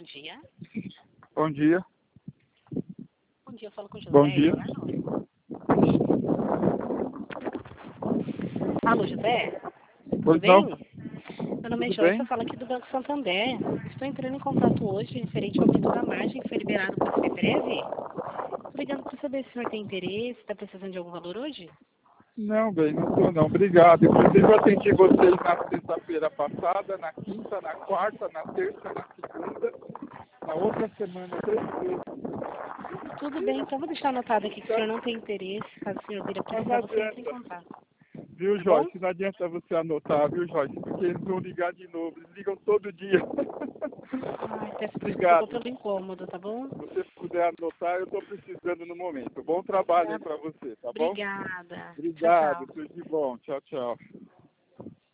dia. Bom dia. Bom dia, eu falo com o José. Bom dia. Alô, José? Pois Tudo não? bem? Meu nome é Tudo Joyce, bem? eu falo aqui do Banco Santander. Estou entrando em contato hoje referente ao aumento da margem que foi liberado para ser breve. Estou ligando para saber se o senhor tem interesse, está precisando de algum valor hoje? Não, bem, não estou não. Obrigado. Inclusive eu atendi vocês na sexta-feira passada, na quinta, na quarta, na terça, na segunda, na outra semana, 3 vezes. Tudo bem, então vou deixar anotado aqui que o senhor não tem interesse. Caso o senhor vir a Mas não precisar, você entra em adianta. contato. Viu, Tá bom? Joyce? Não adianta você anotar, viu, Joyce? Porque eles vão ligar de novo. Eles ligam todo dia. Ai, peço desculpa Obrigado. pelo incômodo, tá bom? Se você puder anotar, eu estou precisando no momento. Bom trabalho aí Tá. para você, tá bom? Obrigada. Tchau, Obrigado, tchau. tudo de bom. Tchau, tchau.